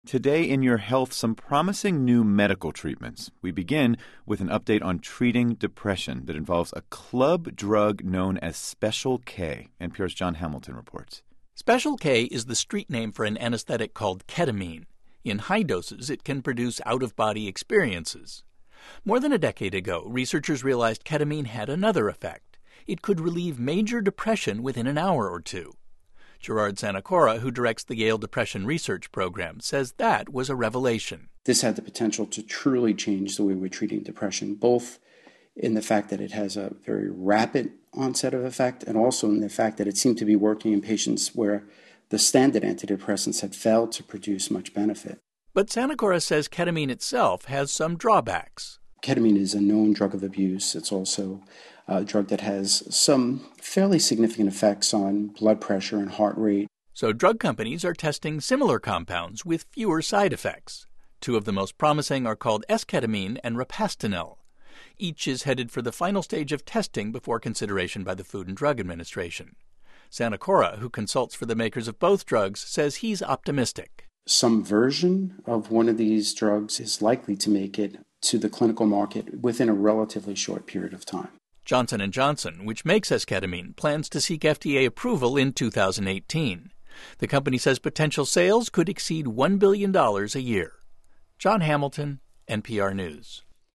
Today in Your Health, some promising new medical treatments. We begin with an update on treating depression that involves a club drug known as Special K. NPR's John Hamilton reports. Special K is the street name for an anesthetic called ketamine. In high doses, it can produce out-of-body experiences. More than a decade ago, researchers realized ketamine had another effect. It could relieve major depression within an hour or two. Gerard Sanacora, who directs the Yale Depression Research Program, says that was a revelation. This had the potential to truly change the way we're treating depression, both in the fact that it has a very rapid onset of effect and also in the fact that it seemed to be working in patients where the standard antidepressants had failed to produce much benefit. But Sanacora says ketamine itself has some drawbacks. Ketamine is a known drug of abuse. It's also a drug that has some fairly significant effects on blood pressure and heart rate. So drug companies are testing similar compounds with fewer side effects. Two of the most promising are called esketamine and Repastinel. Each is headed for the final stage of testing before consideration by the Food and Drug Administration. Sanacora, who consults for the makers of both drugs, says he's optimistic. Some version of one of these drugs is likely to make it to the clinical market within a relatively short period of time. Johnson & Johnson, which makes esketamine, plans to seek FDA approval in 2018. The company says potential sales could exceed $1 billion a year. John Hamilton, NPR News.